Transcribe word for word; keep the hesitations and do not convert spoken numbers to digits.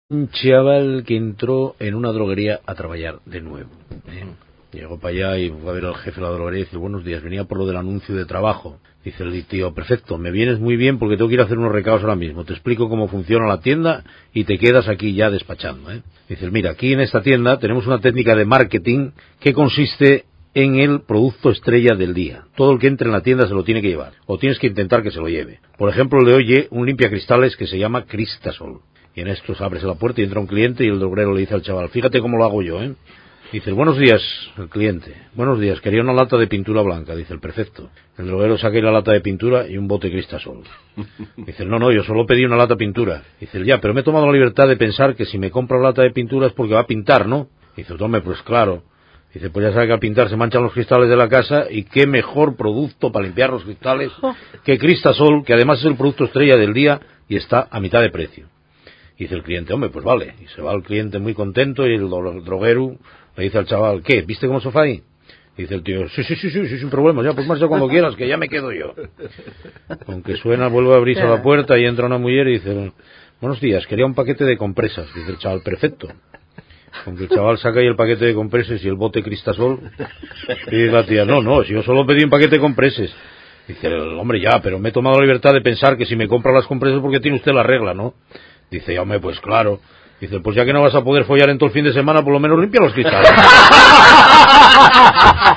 Un chaval que entró en una droguería a trabajar de nuevo. ¿eh? Llegó para allá y fue a ver al jefe de la droguería y dice: buenos días, venía por lo del anuncio de trabajo. Dice el tío: perfecto, me vienes muy bien porque tengo que ir a hacer unos recados ahora mismo. Te explico cómo funciona la tienda y te quedas aquí ya despachando. ¿eh? Dice: mira, aquí en esta tienda tenemos una técnica de marketing que consiste en el producto estrella del día. Todo el que entre en la tienda se lo tiene que llevar, o tienes que intentar que se lo lleve. Por ejemplo, le oye un limpiacristales que se llama Cristasol. Y en esto se abre la puerta y entra un cliente y el droguero le dice al chaval: fíjate cómo lo hago yo, ¿eh? Dice: buenos días, el cliente. Buenos días, quería una lata de pintura blanca. Dice el: perfecto. El droguero saca la lata de pintura y un bote Cristasol. Dice: no, no, yo solo pedí una lata de pintura. Dice: ya, pero me he tomado la libertad de pensar que si me compra lata de pintura es porque va a pintar, ¿no? Dice: tome, pues claro. Dice: pues ya sabe que al pintar se manchan los cristales de la casa y qué mejor producto para limpiar los cristales que Cristasol, que además es el producto estrella del día y está a mitad de precio. Dice el cliente: hombre, pues vale. Y se va el cliente muy contento y el droguero le dice al chaval: ¿qué? ¿Viste cómo se fue ahí? Dice el tío: sí, sí, sí, sí, sí, sin problema, ya, pues marcha cuando quieras, que ya me quedo yo. Aunque suena, vuelve a abrirse la puerta y entra una mujer y dice: buenos días, quería un paquete de compresas. Dice el chaval: perfecto. Aunque el chaval saca ahí el paquete de compreses y el bote Cristasol, y dice la tía: no, no, si yo solo pedí un paquete de compreses. Dice el hombre: ya, pero me he tomado la libertad de pensar que si me compra las compresas porque tiene usted la regla, ¿no? Dice: ya, hombre, pues claro. Dice: pues ya que no vas a poder follar en todo el fin de semana, por lo menos limpia los cristales.